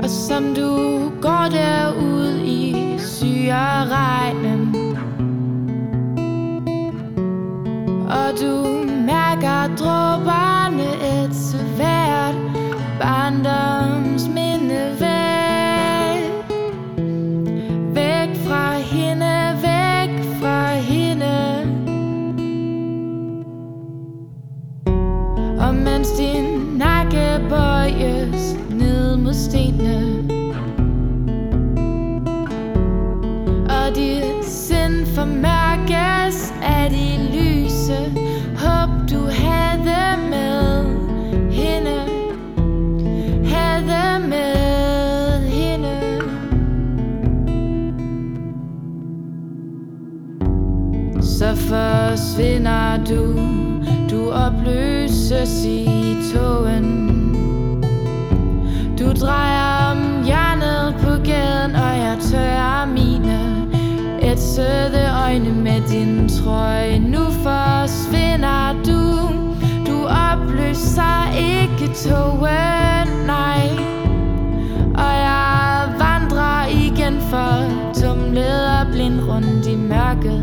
Og som du går derud i syreregnen, og du mærker dråberne ætse hvert barndomsminde væk. Væk fra hende, væk fra hende. Og mens din nakke bøjes ned mod stenene, og dit sind formørkes af de lyse håb, du havde med hende, havde med hende. Så forsvinder du, du opløses i tågen. Du drejer om hjørnet på gaden, og jeg tørrer mine ætsede øjne med din trøje. Nu forsvinder du, du opløser ikke tågen, nej. Og jeg vandrer igen fortumlet og blind rundt i mørket.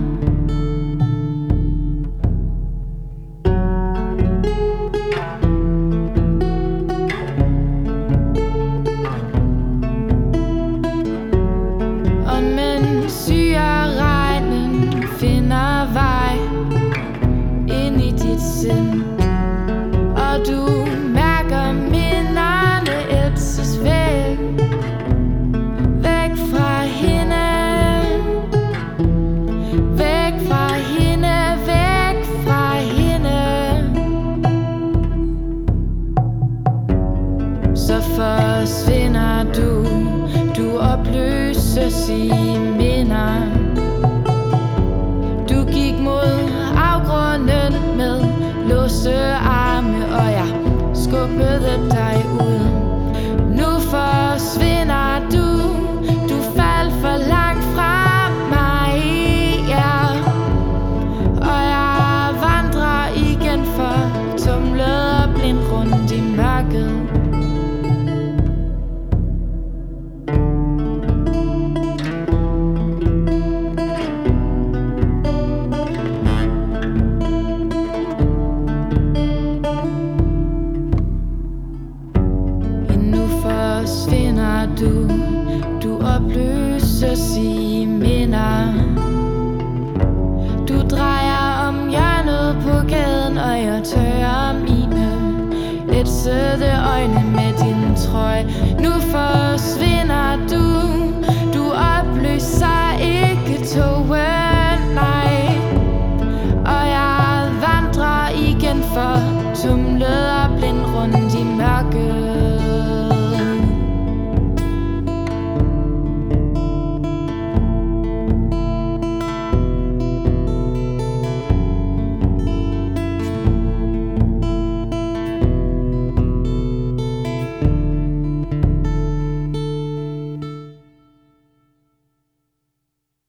Finder vej ind i dit sind, og du mærker minderne ætses væk. Væk fra hende, væk fra hende, væk fra hende. Så forsvinder du, du opløses i minder. Du gik mod afgrunden med låste arme, og jeg skubbede dig ud. Nu forsvinder du, du faldt for langt fra mig, ja. Og jeg vandrer igen fortumlet og blind rundt i mørket. Forsvinder du, du opløses i minder. Du drejer om hjørnet på gaden, og jeg tørrer mine ætsede øjne med din trøje. Nu forsvinder du, du opløser ikke tågen.